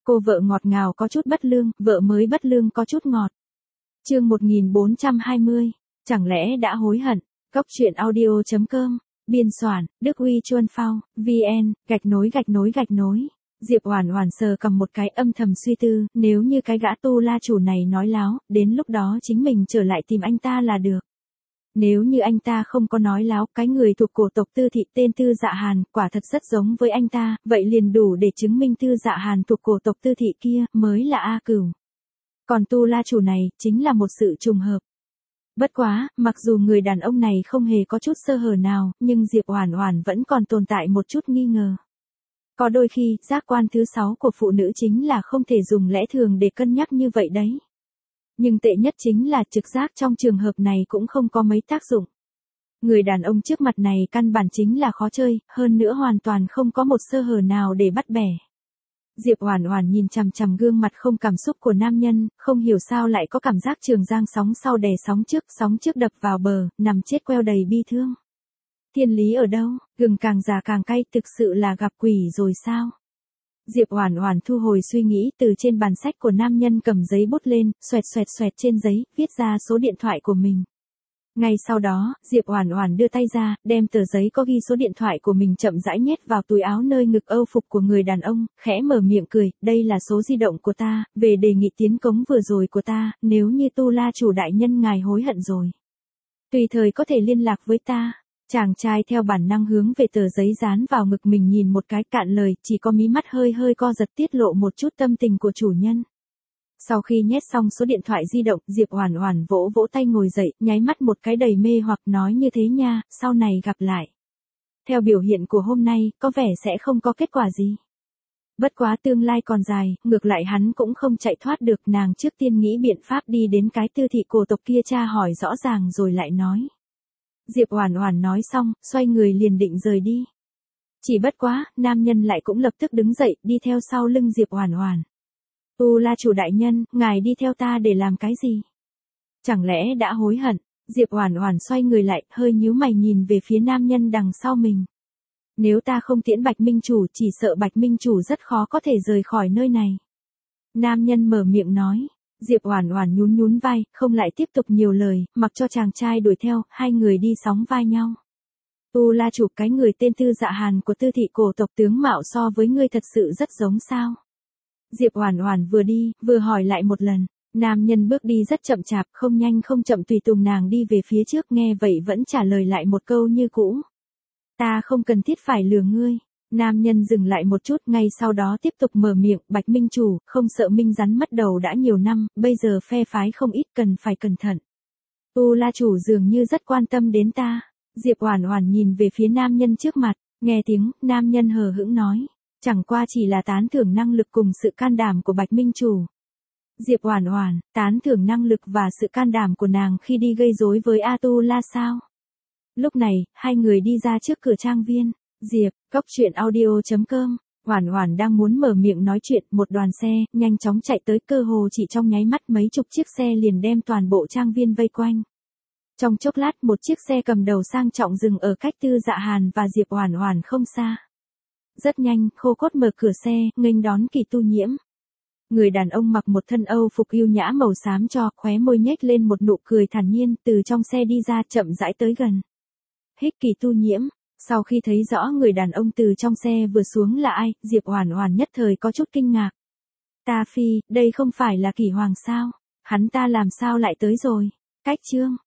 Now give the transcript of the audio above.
Cô vợ ngọt ngào có chút bất lương, vợ mới bất lương có chút ngọt. Chương 1420, chẳng lẽ đã hối hận? Cốc truyện audio.com, biên soạn, Đức Huy Chuân Phao, VN, _. Diệp Oản Oản sờ cầm một cái âm thầm suy tư, nếu như cái gã tu la chủ này nói láo, đến lúc đó chính mình trở lại tìm anh ta là được. Nếu như anh ta không có nói láo, cái người thuộc cổ tộc Tư Thị tên Tư Dạ Hàn, quả thật rất giống với anh ta, vậy liền đủ để chứng minh Tư Dạ Hàn thuộc cổ tộc Tư Thị kia, mới là A Cửu. Còn tu la chủ này, chính là một sự trùng hợp. Bất quá, mặc dù người đàn ông này không hề có chút sơ hở nào, nhưng Diệp Oản Oản vẫn còn tồn tại một chút nghi ngờ. Có đôi khi, giác quan thứ 6 của phụ nữ chính là không thể dùng lẽ thường để cân nhắc như vậy đấy. Nhưng tệ nhất chính là trực giác trong trường hợp này cũng không có mấy tác dụng. Người đàn ông trước mặt này căn bản chính là khó chơi, hơn nữa hoàn toàn không có một sơ hở nào để bắt bẻ. Diệp Oản Oản nhìn chằm chằm gương mặt không cảm xúc của nam nhân, không hiểu sao lại có cảm giác trường giang sóng sau đè sóng trước đập vào bờ, nằm chết queo đầy bi thương. Thiên lý ở đâu, gừng càng già càng cay, thực sự là gặp quỷ rồi sao? Diệp Oản Oản thu hồi suy nghĩ, từ trên bàn sách của nam nhân cầm giấy bút lên, xoẹt trên giấy, viết ra số điện thoại của mình. Ngay sau đó, Diệp Oản Oản đưa tay ra, đem tờ giấy có ghi số điện thoại của mình chậm rãi nhét vào túi áo nơi ngực âu phục của người đàn ông, khẽ mở miệng cười, đây là số di động của ta, về đề nghị tiến cống vừa rồi của ta, nếu như tu la chủ đại nhân ngài hối hận rồi. Tùy thời có thể liên lạc với ta. Chàng trai theo bản năng hướng về tờ giấy dán vào ngực mình nhìn một cái, cạn lời, chỉ có mí mắt hơi co giật tiết lộ một chút tâm tình của chủ nhân. Sau khi nhét xong số điện thoại di động, Diệp Oản Oản vỗ tay ngồi dậy, nháy mắt một cái đầy mê hoặc nói như thế nha, sau này gặp lại. Theo biểu hiện của hôm nay, có vẻ sẽ không có kết quả gì. Bất quá tương lai còn dài, ngược lại hắn cũng không chạy thoát được, nàng trước tiên nghĩ biện pháp đi đến cái Tư Thị cổ tộc kia tra hỏi rõ ràng rồi lại nói. Diệp Oản Oản nói xong, xoay người liền định rời đi. Chỉ bất quá, nam nhân lại cũng lập tức đứng dậy, đi theo sau lưng Diệp Oản Oản. Tu la chủ đại nhân, ngài đi theo ta để làm cái gì? Chẳng lẽ đã hối hận? Diệp Oản Oản xoay người lại, hơi nhíu mày nhìn về phía nam nhân đằng sau mình. Nếu ta không tiễn Bạch Minh chủ, chỉ sợ Bạch Minh chủ rất khó có thể rời khỏi nơi này. Nam nhân mở miệng nói. Diệp Oản Oản nhún vai, không lại tiếp tục nhiều lời, mặc cho chàng trai đuổi theo, hai người đi sóng vai nhau. Tu la chủ, cái người tên Tư Dạ Hàn của Tư Thị cổ tộc tướng mạo so với ngươi thật sự rất giống sao? Diệp Oản Oản vừa đi, vừa hỏi lại một lần. Nam nhân bước đi rất chậm chạp, không nhanh không chậm tùy tùng nàng đi về phía trước, nghe vậy vẫn trả lời lại một câu như cũ. Ta không cần thiết phải lừa ngươi. Nam nhân dừng lại một chút, ngay sau đó tiếp tục mở miệng, Bạch Minh chủ, không sợ Minh rắn mất đầu đã nhiều năm, bây giờ phe phái không ít, cần phải cẩn thận. Tu la chủ dường như rất quan tâm đến ta. Diệp Oản Oản nhìn về phía nam nhân trước mặt, nghe tiếng, nam nhân hờ hững nói, chẳng qua chỉ là tán thưởng năng lực cùng sự can đảm của Bạch Minh chủ. Diệp Oản Oản, tán thưởng năng lực và sự can đảm của nàng khi đi gây rối với A Tu La sao? Lúc này, hai người đi ra trước cửa trang viên. Diệp, cốc truyện audio.com, Oản Oản đang muốn mở miệng nói chuyện, một đoàn xe nhanh chóng chạy tới, cơ hồ chỉ trong nháy mắt mấy chục chiếc xe liền đem toàn bộ trang viên vây quanh. Trong chốc lát, một chiếc xe cầm đầu sang trọng dừng ở cách Tư Dạ Hàn và Diệp Oản Oản không xa. Rất nhanh, Khô Cốt mở cửa xe, nghênh đón Kỳ Tu Nhiễm. Người đàn ông mặc một thân âu phục yêu nhã màu xám cho, khóe môi nhếch lên một nụ cười thản nhiên, từ trong xe đi ra, chậm rãi tới gần. Hích Kỳ Tu Nhiễm. Sau khi thấy rõ người đàn ông từ trong xe vừa xuống là ai, Diệp Oản Oản nhất thời có chút kinh ngạc. Ta phi, đây không phải là Kỷ Hoàng sao? Hắn ta làm sao lại tới rồi? Cách chương